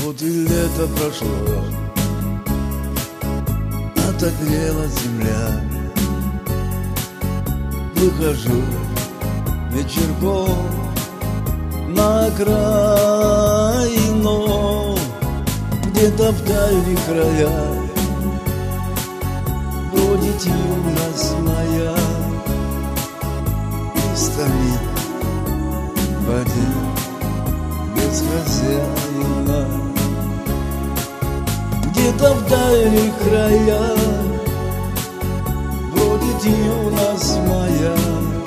Вот и лето прошло, отогрела земля. Выхожу вечерком на окраину, где-то в дальних краях бродит юность моя. Истомит в воде без хозяина, где-то в дальних краях бродит юность моя.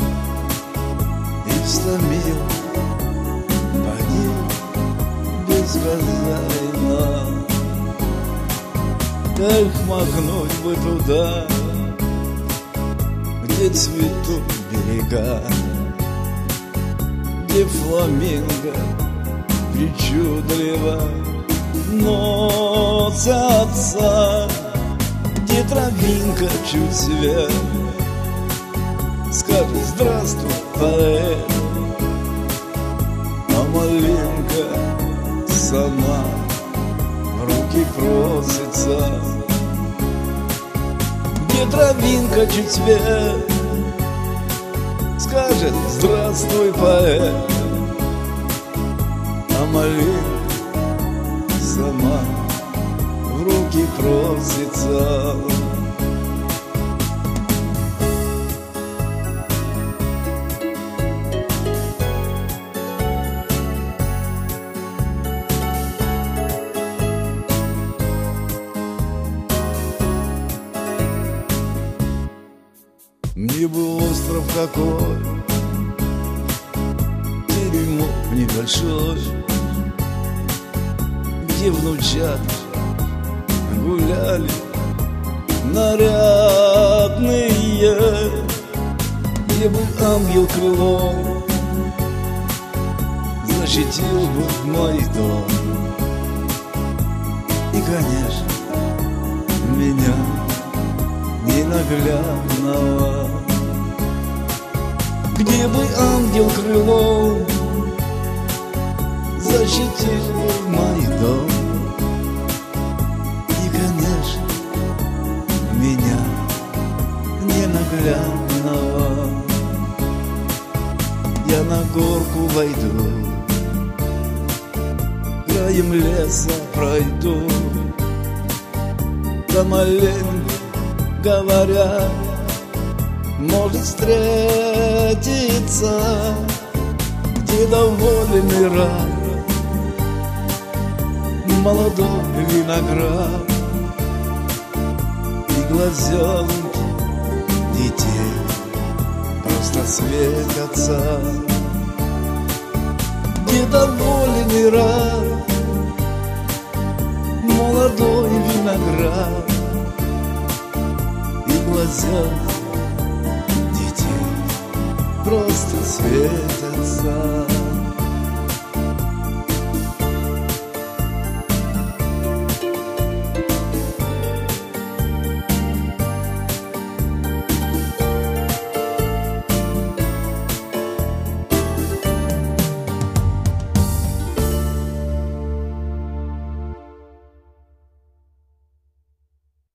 Истомил в воде без хозяина. Эх, махнуть бы туда, где цветут берега, где фламинго причудливо носятся, где травинка чуть свет скажет здравствуй, поэт, а малинка сама в руки просится, где травинка чуть свет скажет здравствуй, поэт, а малинка сама в руки просится. Мне бы остров какой, теремок небольшой, где внучат гуляли нарядные, где бы ангел крылом защитил бы мой дом. И, конечно, меня ненаглядного, где бы ангел крылом защитил бы мой дом. И, конечно, меня ненаглядного. Я на горку войду, краем леса пройду, да маленько говорят, может встретиться, где довольный рай, молодой виноград и глазенки детей просто светятся, где довольный рай, молодой виноград и глазенки детей просто светятся.